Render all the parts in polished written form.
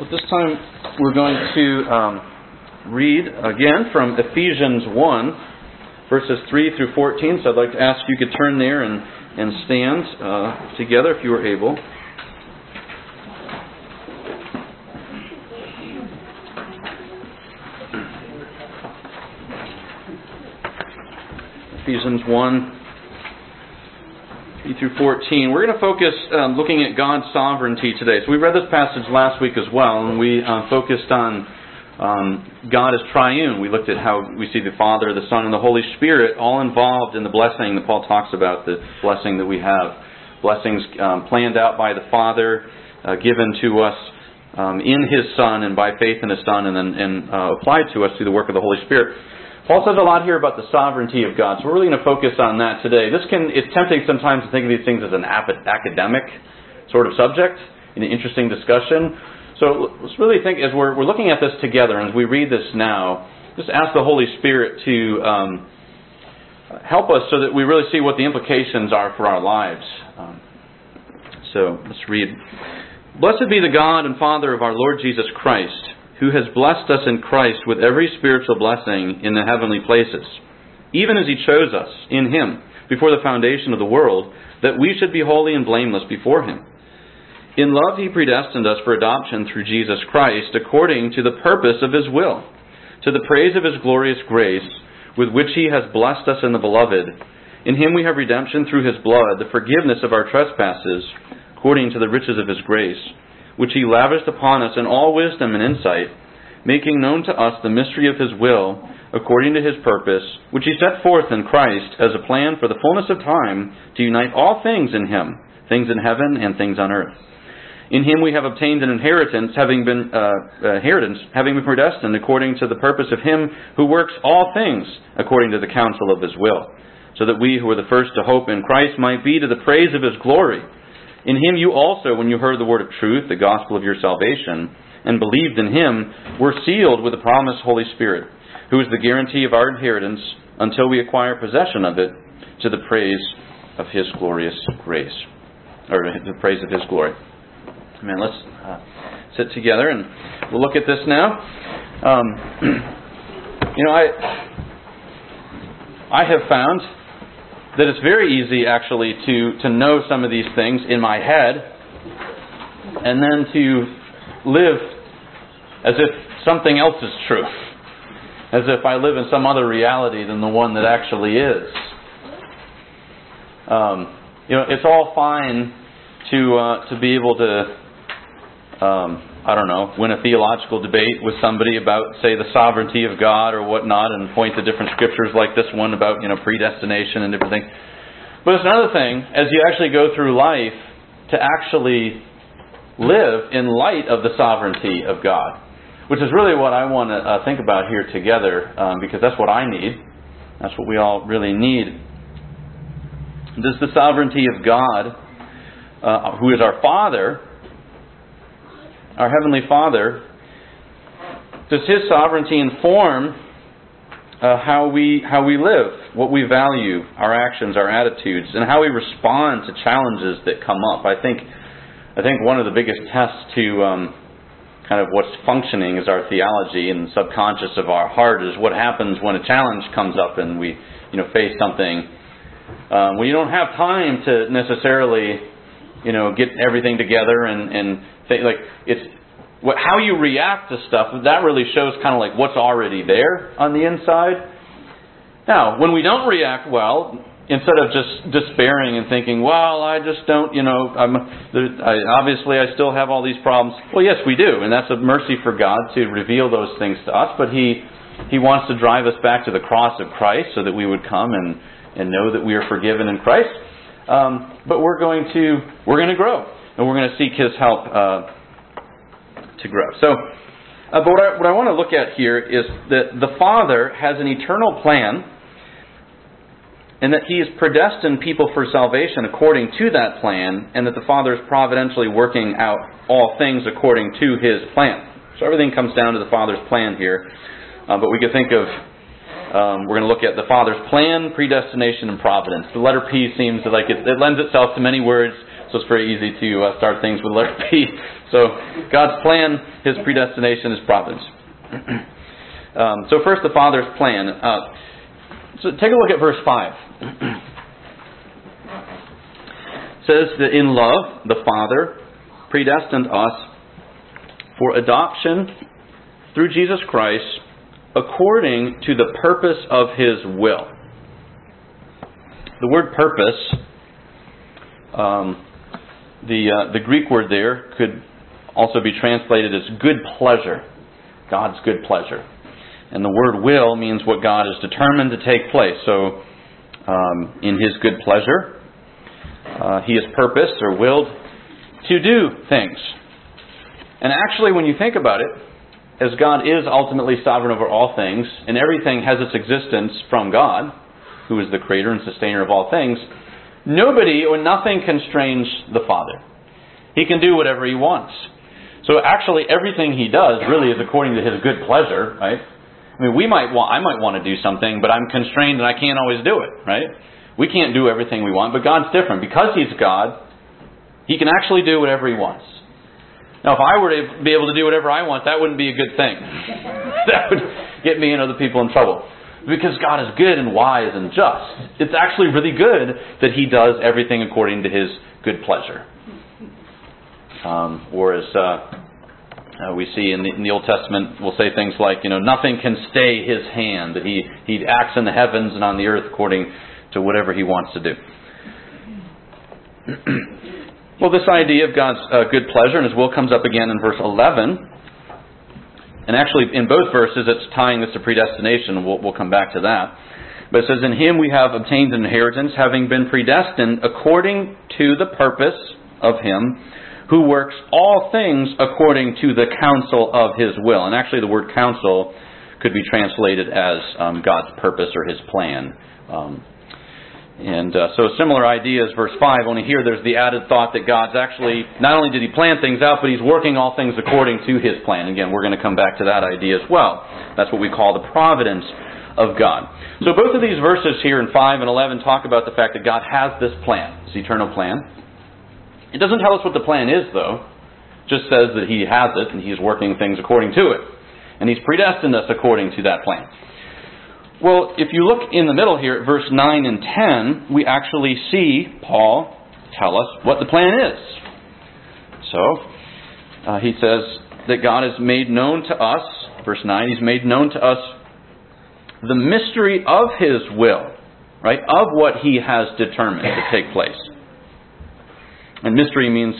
This time we're going to read again from Ephesians 1, verses 3 through 14. So I'd like to ask if you could turn there and stand together if you are able. Ephesians 1, 3 through 14. We're going to focus looking at God's sovereignty today. So we read this passage last week as well, and we focused on God as triune. We looked at how we see the Father, the Son, and the Holy Spirit all involved in the blessing that Paul talks about, the blessing that we have. Blessings planned out by the Father, given to us in His Son and by faith in His Son, and then applied to us through the work of the Holy Spirit. Paul says a lot here about the sovereignty of God, so we're really going to focus on that today. It's tempting sometimes to think of these things as an academic sort of subject, an interesting discussion. So let's really think, as we're looking at this together, and as we read this now, just ask the Holy Spirit to help us so that we really see what the implications are for our lives. So let's read. Blessed be the God and Father of our Lord Jesus Christ, who has blessed us in Christ with every spiritual blessing in the heavenly places, even as He chose us in Him before the foundation of the world, that we should be holy and blameless before Him. In love He predestined us for adoption through Jesus Christ, according to the purpose of His will, to the praise of His glorious grace, with which He has blessed us in the Beloved. In Him we have redemption through His blood, the forgiveness of our trespasses, according to the riches of His grace, which He lavished upon us in all wisdom and insight, making known to us the mystery of His will, according to His purpose, which He set forth in Christ as a plan for the fullness of time to unite all things in Him, things in heaven and things on earth. In Him we have obtained an inheritance, having been predestined according to the purpose of Him who works all things according to the counsel of His will, so that we who were the first to hope in Christ might be to the praise of His glory. In Him you also, when you heard the word of truth, the gospel of your salvation, and believed in Him, were sealed with the promised Holy Spirit, who is the guarantee of our inheritance until we acquire possession of it, to the praise of His glorious grace, or the praise of His glory. Amen. Let's sit together and we'll look at this now. I have found that it's very easy actually to know some of these things in my head and then to live as if something else is true, as if I live in some other reality than the one that actually is. It's all fine to be able to win a theological debate with somebody about, say, the sovereignty of God or whatnot, and point to different scriptures like this one about, predestination and different things. But it's another thing, as you actually go through life, to actually live in light of the sovereignty of God, which is really what I want to think about here together, because that's what I need. That's what we all really need. Does the sovereignty of God, who is our Father, our Heavenly Father, does His sovereignty inform how we live, what we value, our actions, our attitudes, and how we respond to challenges that come up? I think one of the biggest tests to kind of what's functioning is our theology and the subconscious of our heart is what happens when a challenge comes up and we face something. When you don't have time to necessarily get everything together and think, like, it's how you react to stuff, that really shows kind of like what's already there on the inside. Now, when we don't react well, instead of just despairing and thinking, well, I just don't, obviously I still have all these problems. Well, yes, we do, and that's a mercy for God to reveal those things to us, but He wants to drive us back to the cross of Christ so that we would come and know that we are forgiven in Christ. But we're going to grow, and we're going to seek His help to grow. So, but what I want to look at here is that the Father has an eternal plan, and that He has predestined people for salvation according to that plan, and that the Father is providentially working out all things according to His plan. So everything comes down to the Father's plan here. But we could think of, we're going to look at the Father's plan, predestination, and providence. The letter P seems like it lends itself to many words. So it's very easy to start things with letter P. So God's plan, His predestination, His providence. So first, the Father's plan. So take a look at verse 5. It says that in love, the Father predestined us for adoption through Jesus Christ according to the purpose of His will. The word purpose, the Greek word there could also be translated as good pleasure. God's good pleasure. And the word will means what God is determined to take place. So, in His good pleasure, He has purposed or willed to do things. And actually, when you think about it, as God is ultimately sovereign over all things, and everything has its existence from God, who is the creator and sustainer of all things, nobody or nothing constrains the Father. He can do whatever He wants. So actually, everything He does really is according to His good pleasure, right? I mean, I might want to do something, but I'm constrained and I can't always do it, right? We can't do everything we want, but God's different. Because He's God, He can actually do whatever He wants. Now, if I were to be able to do whatever I want, that wouldn't be a good thing. That would get me and other people in trouble. Because God is good and wise and just. It's actually really good that He does everything according to His good pleasure. Or as we see in the Old Testament, we'll say things like, nothing can stay His hand. That He acts in the heavens and on the earth according to whatever He wants to do. Well, this idea of God's good pleasure and His will comes up again in verse 11. And actually, in both verses, it's tying this to predestination. We'll come back to that. But it says, in Him we have obtained an inheritance, having been predestined according to the purpose of Him who works all things according to the counsel of His will. And actually, the word counsel could be translated as God's purpose or His plan. So a similar idea as verse 5, only here there's the added thought that God's actually, not only did He plan things out, but He's working all things according to His plan. Again, we're going to come back to that idea as well. That's what we call the providence of God. So both of these verses here in 5 and 11 talk about the fact that God has this plan, this eternal plan. It doesn't tell us what the plan is, though. It just says that He has it and He's working things according to it. And He's predestined us according to that plan. Well, if you look in the middle here at verse 9 and 10, we actually see Paul tell us what the plan is. So, he says that God has made known to us, verse 9, He's made known to us the mystery of His will, right? Of what He has determined to take place. And mystery means,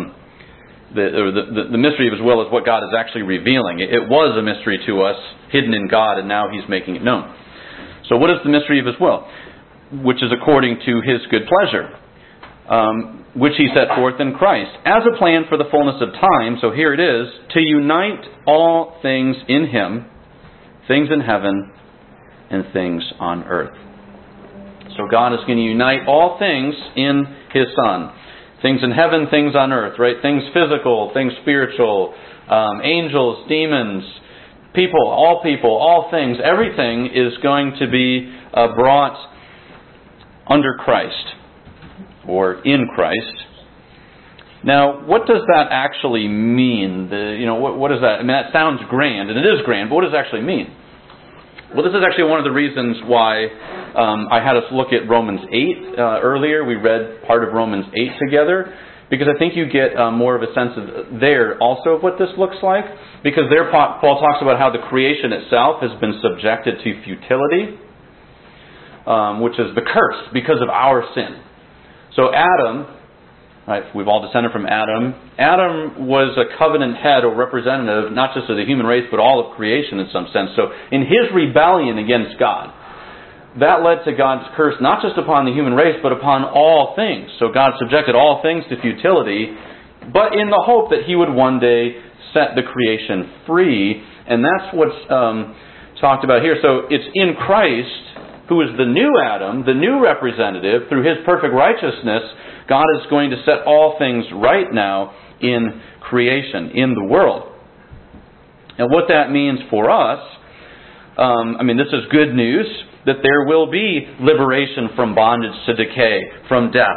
the mystery of His will is what God is actually revealing. It was a mystery to us, hidden in God, and now He's making it known. So what is the mystery of His will? Which is according to His good pleasure, which He set forth in Christ, as a plan for the fullness of time, so here it is, to unite all things in Him, things in heaven and things on earth. So God is going to unite all things in His Son. Things in heaven, things on earth, right? Things physical, things spiritual, angels, demons, people, all things, everything is going to be brought under Christ or in Christ. Now, what does that actually mean? What does that? I mean, that sounds grand, and it is grand, but what does it actually mean? Well, this is actually one of the reasons why I had us look at Romans 8 earlier. We read part of Romans 8 together, because I think you get more of a sense of there also of what this looks like. Because there Paul talks about how the creation itself has been subjected to futility, which is the curse because of our sin. So Adam, right, we've all descended from Adam. Adam was a covenant head or representative, not just of the human race, but all of creation in some sense. So in his rebellion against God, that led to God's curse, not just upon the human race, but upon all things. So God subjected all things to futility, but in the hope that He would one day set the creation free. And that's what's talked about here. So it's in Christ, who is the new Adam, the new representative, through His perfect righteousness, God is going to set all things right now in creation, in the world. And what that means for us, this is good news, that there will be liberation from bondage to decay, from death,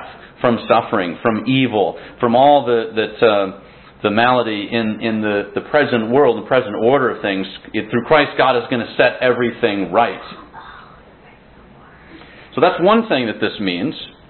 from suffering, from evil, from all the malady in the present world, the present order of things. Through Christ, God is going to set everything right. So that's one thing that this means.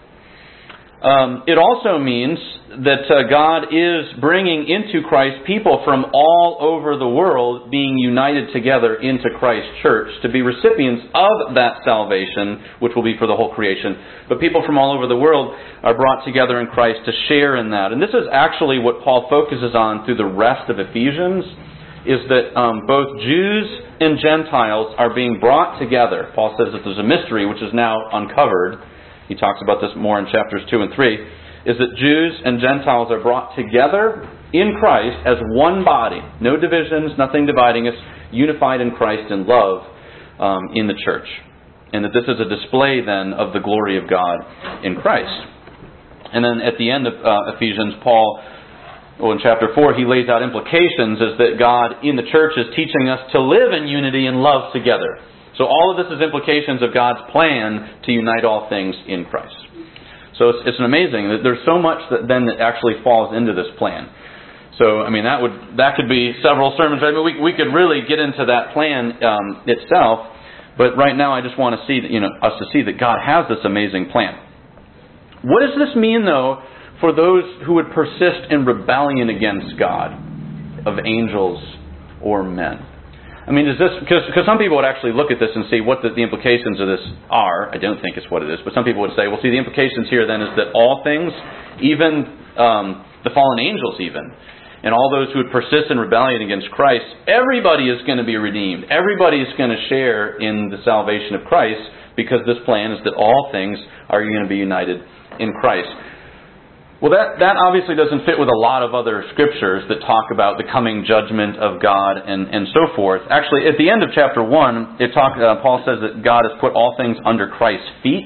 It also means that God is bringing into Christ people from all over the world being united together into Christ's church to be recipients of that salvation, which will be for the whole creation. But people from all over the world are brought together in Christ to share in that. And this is actually what Paul focuses on through the rest of Ephesians, is that both Jews and Gentiles are being brought together. Paul says that there's a mystery which is now uncovered. He talks about this more in chapters 2 and 3, is that Jews and Gentiles are brought together in Christ as one body. No divisions, nothing dividing us, unified in Christ in love in the church. And that this is a display then of the glory of God in Christ. And then at the end of Ephesians, Paul, in chapter 4, he lays out implications as that God in the church is teaching us to live in unity and love together. So all of this is implications of God's plan to unite all things in Christ. So it's amazing. There's so much that actually falls into this plan. So, I mean, that could be several sermons. I mean, we could really get into that plan itself. But right now I just want to see that, us to see that God has this amazing plan. What does this mean, though, for those who would persist in rebellion against God, of angels or men? I mean, is this, because some people would actually look at this and see what the implications of this are. I don't think it's what it is, but some people would say, well, see, the implications here then is that all things, even the fallen angels even, and all those who would persist in rebellion against Christ, everybody is going to be redeemed. Everybody is going to share in the salvation of Christ, because this plan is that all things are going to be united in Christ. Well, that obviously doesn't fit with a lot of other scriptures that talk about the coming judgment of God and so forth. Actually, at the end of chapter 1, Paul says that God has put all things under Christ's feet.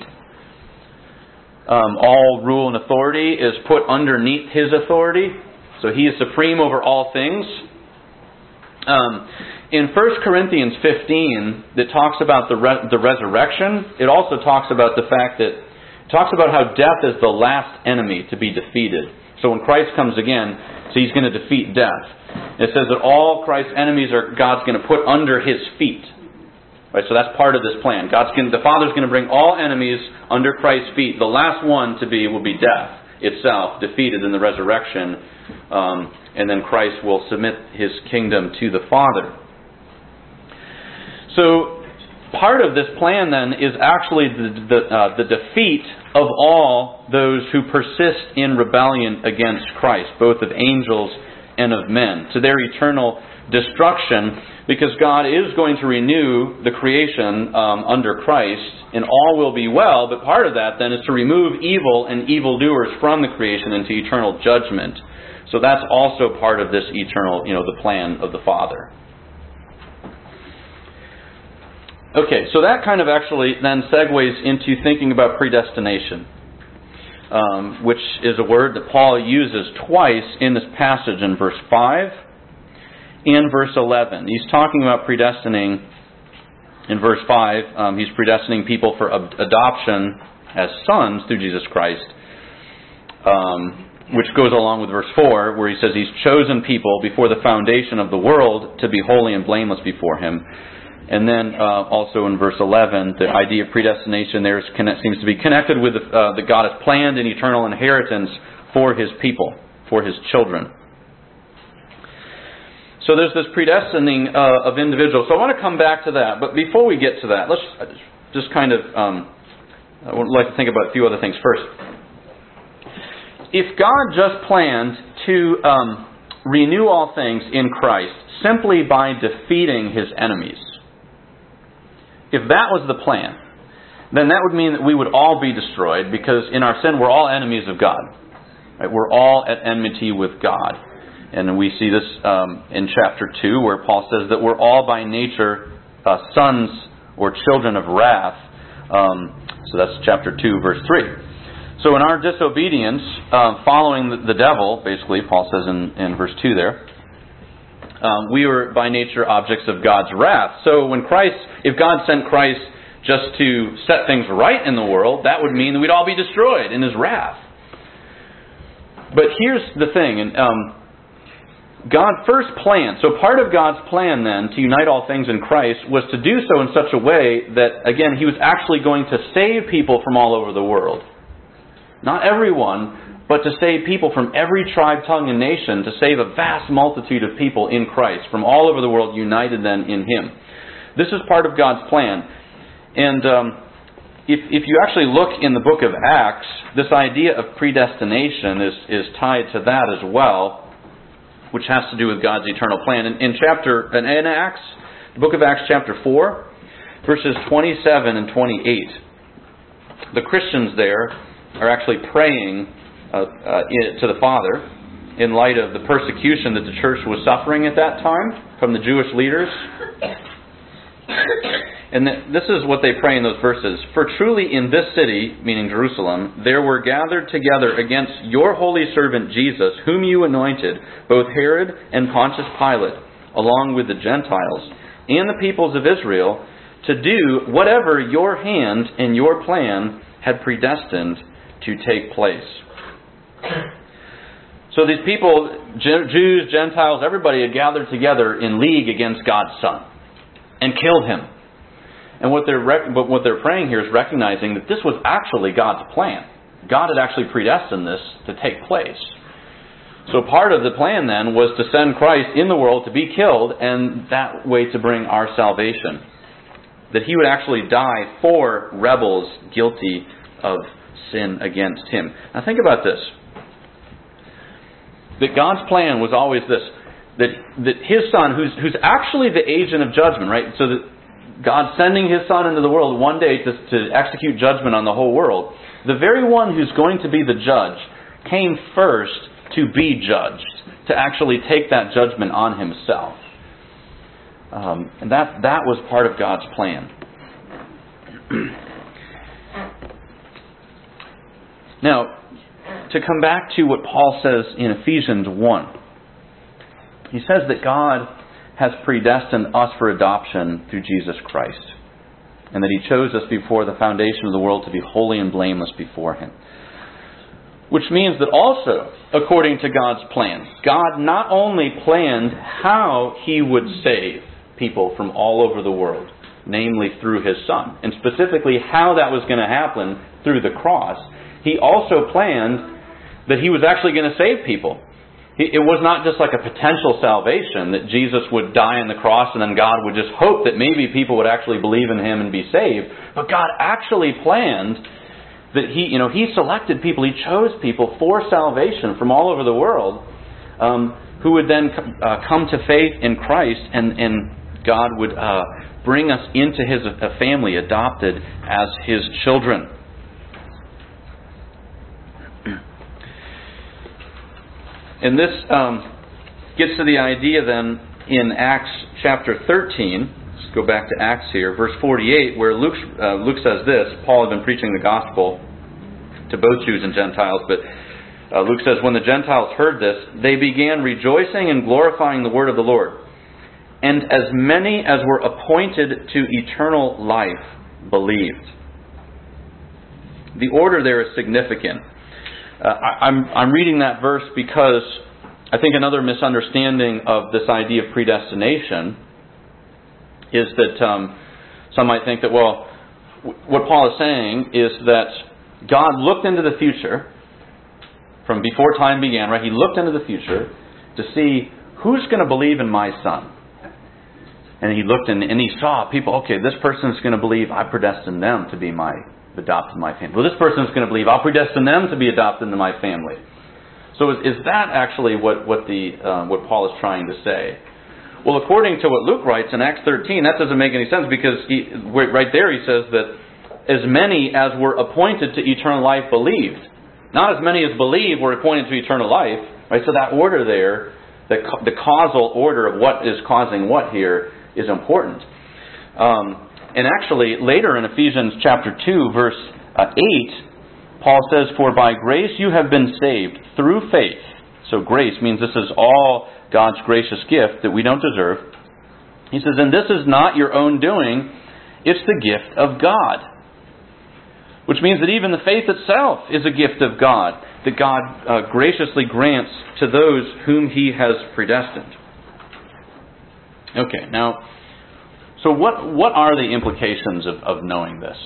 All rule and authority is put underneath His authority. So He is supreme over all things. In 1 Corinthians 15, that talks about the resurrection, it also talks about the fact that talks about how death is the last enemy to be defeated. So when Christ comes again, so He's going to defeat death. It says that all Christ's enemies God's going to put under His feet. Right, so that's part of this plan. The Father's going to bring all enemies under Christ's feet. The last one will be death itself, defeated in the resurrection. And then Christ will submit His kingdom to the Father. So part of this plan then is actually the defeat of all those who persist in rebellion against Christ, both of angels and of men, to their eternal destruction, because God is going to renew the creation under Christ, and all will be well, but part of that then is to remove evil and evildoers from the creation into eternal judgment. So that's also part of this eternal, the plan of the Father. Okay, so that kind of actually then segues into thinking about predestination, which is a word that Paul uses twice in this passage in verse 5 and verse 11. He's talking about predestining in verse 5. He's predestining people for adoption as sons through Jesus Christ, which goes along with verse 4, where he says He's chosen people before the foundation of the world to be holy and blameless before Him. And then also in verse 11, the idea of predestination there seems to be connected with that God has planned an eternal inheritance for His people, for His children. So there's this predestining of individuals. So I want to come back to that. But before we get to that, let's just kind of, I would like to think about a few other things first. If God just planned to renew all things in Christ simply by defeating His enemies, if that was the plan, then that would mean that we would all be destroyed, because in our sin we're all enemies of God. Right? We're all at enmity with God. And we see this in chapter 2, where Paul says that we're all by nature sons or children of wrath. So that's chapter 2, verse 3. So in our disobedience, following the devil, basically, Paul says in verse 2 there, we were by nature objects of God's wrath. So if God sent Christ just to set things right in the world, that would mean that we'd all be destroyed in His wrath. But here's the thing, and God first planned. So part of God's plan then to unite all things in Christ was to do so in such a way that, again, He was actually going to save people from all over the world. Not everyone, but to save people from every tribe, tongue, and nation, to save a vast multitude of people in Christ from all over the world, united then in Him. This is part of God's plan. And if you actually look in the book of Acts, this idea of predestination is tied to that as well, which has to do with God's eternal plan. In Acts, the book of Acts chapter 4, verses 27 and 28, the Christians there are actually praying to the Father in light of the persecution that the church was suffering at that time from the Jewish leaders. And this is what they pray in those verses. For truly in this city, meaning Jerusalem, there were gathered together against your holy servant Jesus, whom you anointed, both Herod and Pontius Pilate, along with the Gentiles, and the peoples of Israel, to do whatever your hand and your plan had predestined to take place. So these people, Jews, Gentiles, everybody had gathered together in league against God's Son and killed Him. And what they're praying here is recognizing that this was actually God's plan. God had actually predestined this to take place. So part of the plan then was to send Christ in the world to be killed, and that way to bring our salvation. That He would actually die for rebels guilty of sin against Him. Now think about this. That God's plan was always this. That His Son, who's actually the agent of judgment, right? So that God sending His Son into the world one day to execute judgment on the whole world. The very one who's going to be the judge came first to be judged, to actually take that judgment on Himself. And that was part of God's plan. Now, to come back to what Paul says in Ephesians 1. He says that God has predestined us for adoption through Jesus Christ, and that He chose us before the foundation of the world to be holy and blameless before Him. Which means that also, according to God's plan, God not only planned how He would save people from all over the world, namely through His Son, and specifically how that was going to happen through the cross, He also planned that He was actually going to save people. It was not just like a potential salvation, that Jesus would die on the cross and then God would just hope that maybe people would actually believe in Him and be saved. But God actually planned that He selected people, He chose people for salvation from all over the world, who would then come to faith in Christ, and God would bring us into His family, adopted as His children. And this gets to the idea then in Acts chapter 13. Let's go back to Acts here, verse 48, where Luke says this. Paul had been preaching the gospel to both Jews and Gentiles, but Luke says, when the Gentiles heard this, they began rejoicing and glorifying the word of the Lord. And as many as were appointed to eternal life believed. The order there is significant. I'm reading that verse because I think another misunderstanding of this idea of predestination is that some might think that, well, what Paul is saying is that God looked into the future from before time began, right? He looked into the future to see who's going to believe in my Son. And He looked and He saw people, okay, this person's going to believe I predestined them to be adopted in my family. Well, this person's going to believe I'll predestine them to be adopted into my family. So is that actually what Paul is trying to say? Well, according to what Luke writes in Acts 13, that doesn't make any sense, because right there he says that as many as were appointed to eternal life believed. Not as many as believed were appointed to eternal life. Right? So that order there, the causal order of what is causing what here, is important. And actually, later in Ephesians chapter 2, verse 8, Paul says, for by grace you have been saved through faith. So grace means this is all God's gracious gift that we don't deserve. He says, and this is not your own doing, it's the gift of God. Which means that even the faith itself is a gift of God, that God graciously grants to those whom He has predestined. Okay, now, so what are the implications of knowing this?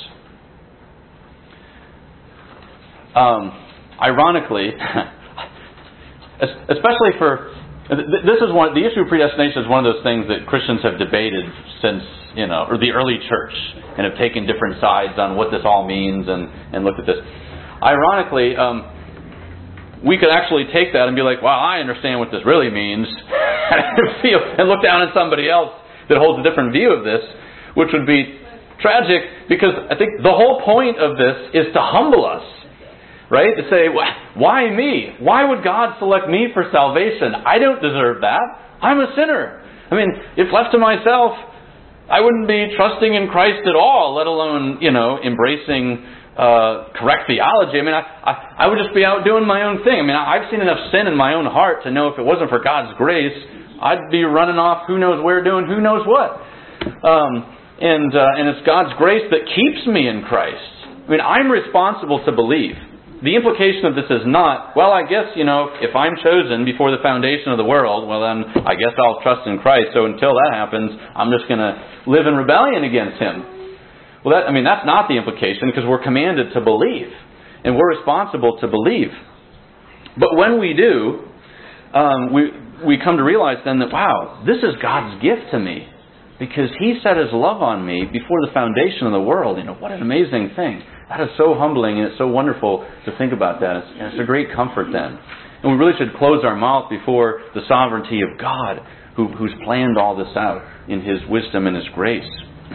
Ironically, especially for this is the issue of predestination is one of those things that Christians have debated since or the early church, and have taken different sides on what this all means and looked at this. Ironically, we could actually take that and be like, "Well, I understand what this really means," and look down at somebody else that holds a different view of this, which would be tragic, because I think the whole point of this is to humble us. Right? To say, why me? Why would God select me for salvation? I don't deserve that. I'm a sinner. I mean, if left to myself, I wouldn't be trusting in Christ at all, let alone, embracing correct theology. I mean, I would just be out doing my own thing. I mean, I've seen enough sin in my own heart to know if it wasn't for God's grace, I'd be running off who knows where doing who knows what. And it's God's grace that keeps me in Christ. I mean, I'm responsible to believe. The implication of this is not, well, I guess, if I'm chosen before the foundation of the world, well then, I guess I'll trust in Christ. So until that happens, I'm just going to live in rebellion against Him. Well, that's not the implication, because we're commanded to believe. And we're responsible to believe. But when we do, we come to realize then that, wow, this is God's gift to me. Because He set His love on me before the foundation of the world. What an amazing thing. That is so humbling, and it's so wonderful to think about that. It's a great comfort then. And we really should close our mouth before the sovereignty of God, who's planned all this out in His wisdom and His grace.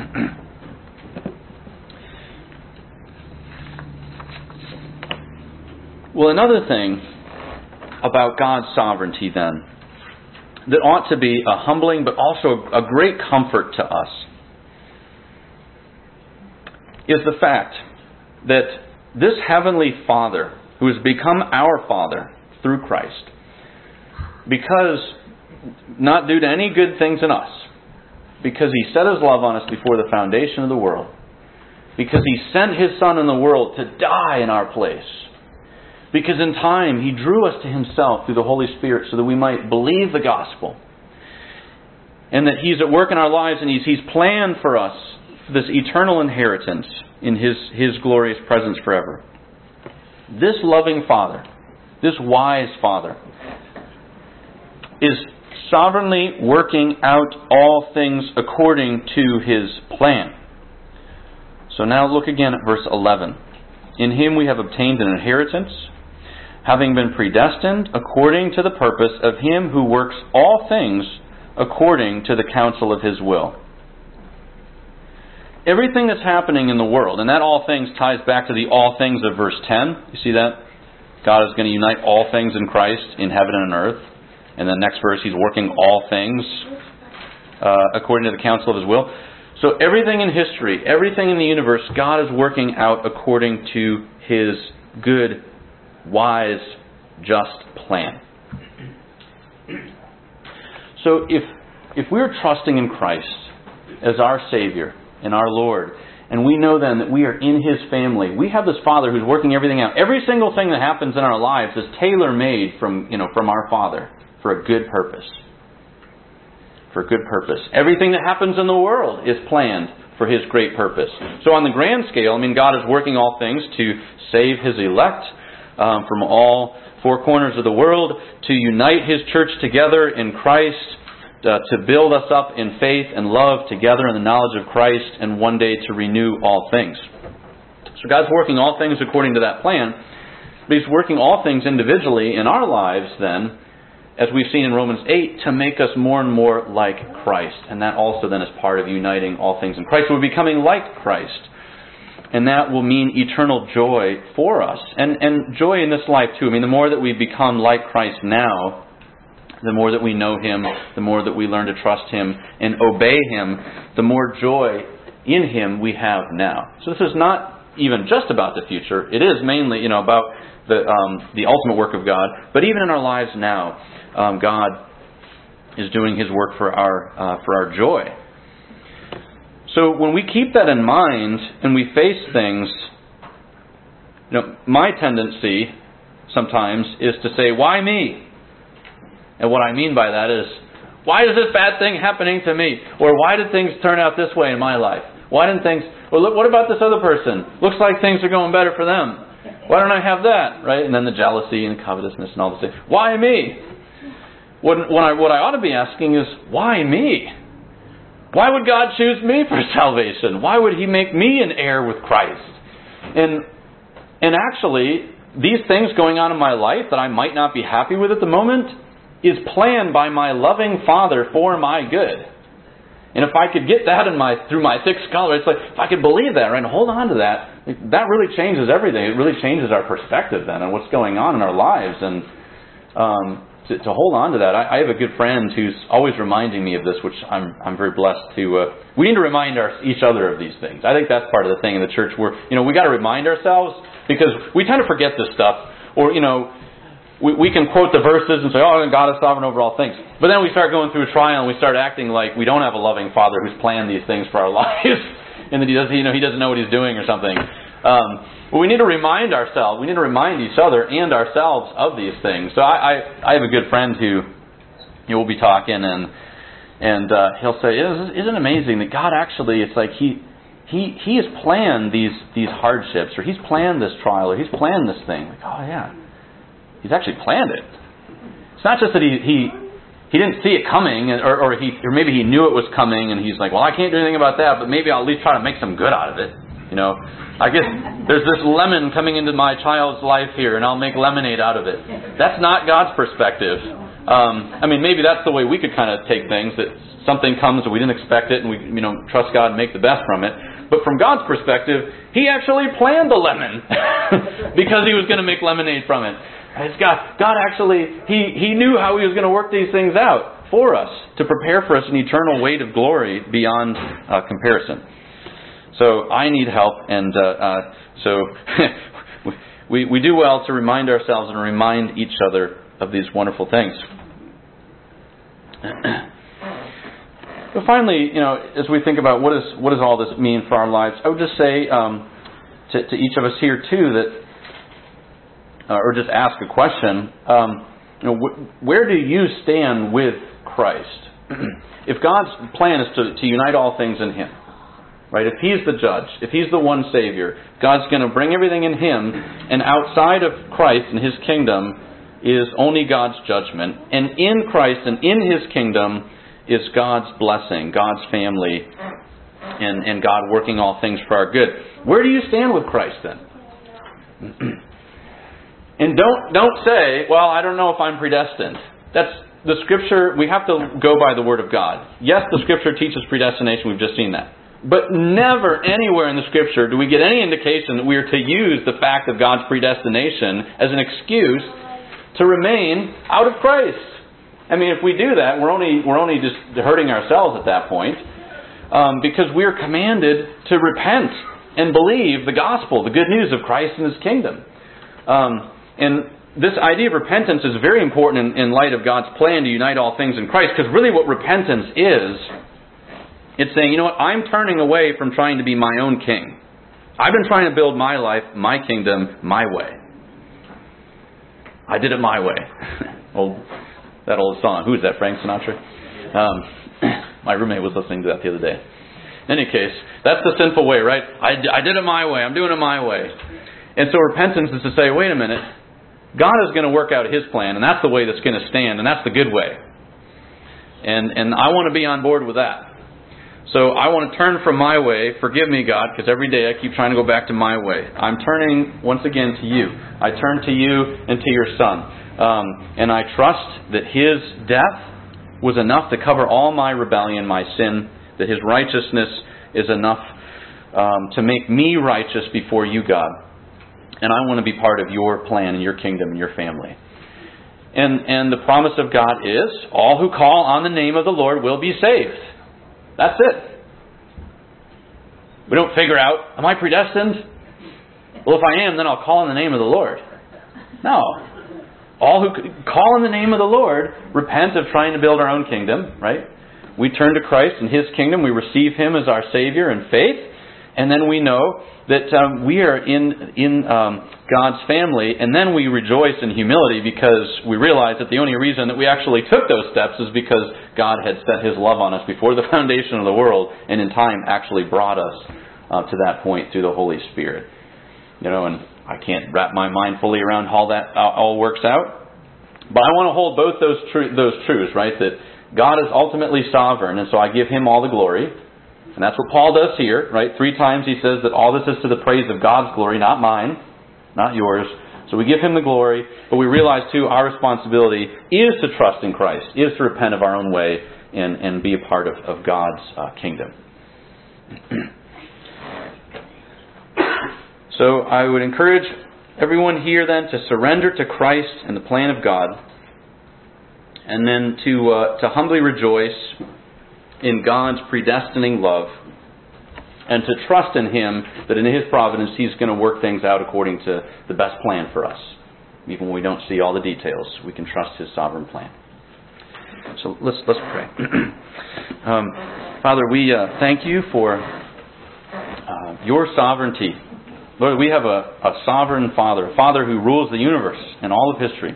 Well, another thing about God's sovereignty then, that ought to be a humbling but also a great comfort to us, is the fact that this Heavenly Father, who has become our Father through Christ, because, not due to any good things in us, because He set His love on us before the foundation of the world, because He sent His Son in the world to die in our place, because in time He drew us to Himself through the Holy Spirit so that we might believe the gospel, and that He's at work in our lives, and He's planned for us this eternal inheritance in His glorious presence forever. This loving Father, this wise Father, is sovereignly working out all things according to His plan. So now look again at verse 11. In Him we have obtained an inheritance, having been predestined according to the purpose of Him who works all things according to the counsel of His will. Everything that's happening in the world, and that all things ties back to the all things of verse 10. You see that? God is going to unite all things in Christ in heaven and on earth. And then next verse, He's working all things according to the counsel of His will. So everything in history, everything in the universe, God is working out according to His good, wise, just plan. So if we're trusting in Christ as our Savior and our Lord, and we know then that we are in His family, we have this Father who's working everything out. Every single thing that happens in our lives is tailor-made from our Father for a good purpose. For a good purpose. Everything that happens in the world is planned for His great purpose. So on the grand scale, God is working all things to save His elect from all four corners of the world, to unite His church together in Christ, to build us up in faith and love together in the knowledge of Christ, and one day to renew all things. So God's working all things according to that plan, but He's working all things individually in our lives then, as we've seen in Romans 8, to make us more and more like Christ. And that also then is part of uniting all things in Christ. We're becoming like Christ. And that will mean eternal joy for us. And joy in this life too. The more that we become like Christ now, the more that we know Him, the more that we learn to trust Him and obey Him, the more joy in Him we have now. So this is not even just about the future. It is mainly, about the ultimate work of God. But even in our lives now, God is doing His work for our joy. So when we keep that in mind and we face things, my tendency sometimes is to say, why me? And what I mean by that is, why is this bad thing happening to me? Or why did things turn out this way in my life? Why didn't things... Well, look, what about this other person? Looks like things are going better for them. Why don't I have that? Right? And then the jealousy and covetousness and all this thing. Why me? What I ought to be asking is, why me? Why would God choose me for salvation? Why would He make me an heir with Christ? And actually, these things going on in my life that I might not be happy with at the moment is planned by my loving Father for my good. And if I could get that through my thick skull, it's like, if I could believe that, right, and hold on to that, that really changes everything. It really changes our perspective then on what's going on in our lives. And to hold on to that, I have a good friend who's always reminding me of this, which I'm very blessed to. We need to remind each other of these things. I think that's part of the thing in the church where, we got to remind ourselves, because we tend to forget this stuff. Or, we can quote the verses and say, oh, God is sovereign over all things. But then we start going through a trial and we start acting like we don't have a loving Father who's planned these things for our lives. And that He doesn't know what He's doing or something. But we need to remind ourselves, we need to remind each other and ourselves of these things. So I have a good friend who we'll be talking and he'll say, isn't it amazing that God actually, it's like He has planned these hardships, or He's planned this trial, or He's planned this thing. Like, oh yeah, He's actually planned it. It's not just that He didn't see it coming, or maybe He knew it was coming, and He's like, well, I can't do anything about that, but maybe I'll at least try to make some good out of it. I guess there's this lemon coming into my child's life here, and I'll make lemonade out of it. That's not God's perspective. Maybe that's the way we could kind of take things, that something comes and we didn't expect it, and we trust God and make the best from it. But from God's perspective, He actually planned the lemon because He was going to make lemonade from it. God actually, He knew how He was going to work these things out for us to prepare for us an eternal weight of glory beyond comparison. So I need help, and so we do well to remind ourselves and remind each other of these wonderful things. But finally, as we think about what does all this mean for our lives, I would just say to each of us here too that, or just ask a question. Where do you stand with Christ? If God's plan is to unite all things in Him, right? If He's the judge, if He's the one Savior, God's going to bring everything in Him, and outside of Christ and His kingdom is only God's judgment. And in Christ and in His kingdom is God's blessing, God's family, and God working all things for our good. Where do you stand with Christ then? And don't say, well, I don't know if I'm predestined. That's the Scripture. We have to go by the Word of God. Yes, the Scripture teaches predestination. We've just seen that. But never anywhere in the Scripture do we get any indication that we are to use the fact of God's predestination as an excuse to remain out of Christ. If we do that, we're only just hurting ourselves at that point, because we are commanded to repent and believe the gospel, the good news of Christ and His kingdom. And this idea of repentance is very important in light of God's plan to unite all things in Christ, because really what repentance is, it's saying, I'm turning away from trying to be my own king. I've been trying to build my life, my kingdom, my way. I did it my way. That old song. Who is that, Frank Sinatra? My roommate was listening to that the other day. In any case, that's the sinful way, right? I did it my way. I'm doing it my way. And so repentance is to say, wait a minute. God is going to work out His plan, and that's the way that's going to stand, and that's the good way. And I want to be on board with that. So I want to turn from my way. Forgive me, God, because every day I keep trying to go back to my way. I'm turning once again to You. I turn to You and to Your Son. And I trust that His death was enough to cover all my rebellion, my sin, that His righteousness is enough to make me righteous before You, God. And I want to be part of Your plan and Your kingdom and Your family. And the promise of God is, all who call on the name of the Lord will be saved. That's it. We don't figure out, am I predestined? Well, if I am, then I'll call on the name of the Lord. No. All who call on the name of the Lord repent of trying to build our own kingdom, right? We turn to Christ and His kingdom. We receive Him as our Savior in faith. And then we know that we are in God's family, and then we rejoice in humility because we realize that the only reason that we actually took those steps is because God had set His love on us before the foundation of the world, and in time actually brought us to that point through the Holy Spirit. You know, and I can't wrap my mind fully around how that all works out, but I want to hold both those truths, right? That God is ultimately sovereign, and so I give Him all the glory. And that's what Paul does here, right? 3 times he says that all this is to the praise of God's glory, not mine, not yours. So we give Him the glory, but we realize too our responsibility is to trust in Christ, is to repent of our own way and be a part of God's kingdom. So I would encourage everyone here then to surrender to Christ and the plan of God, and then to humbly rejoice in God's predestining love, and to trust in Him that in His providence He's going to work things out according to the best plan for us. Even when we don't see all the details, we can trust His sovereign plan. So let's pray. Father, we thank You for Your sovereignty. Lord, we have a sovereign Father, a Father who rules the universe and all of history.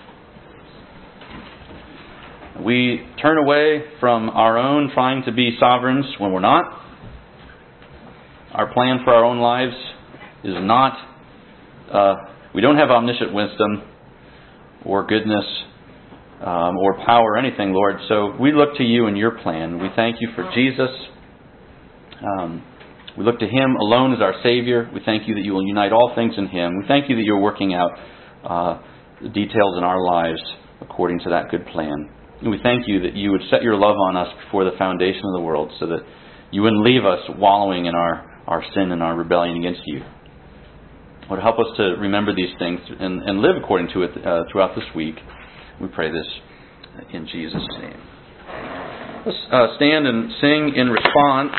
We turn away from our own trying to be sovereigns when we're not. Our plan for our own lives is not, we don't have omniscient wisdom or goodness or power or anything, Lord. So we look to You and Your plan. We thank You for Jesus. We look to Him alone as our Savior. We thank You that You will unite all things in Him. We thank You that You're working out the details in our lives according to that good plan. And we thank You that You would set Your love on us before the foundation of the world, so that You wouldn't leave us wallowing in our sin and our rebellion against You. Lord, help us to remember these things and live according to it throughout this week. We pray this in Jesus' name. Let's stand and sing in response.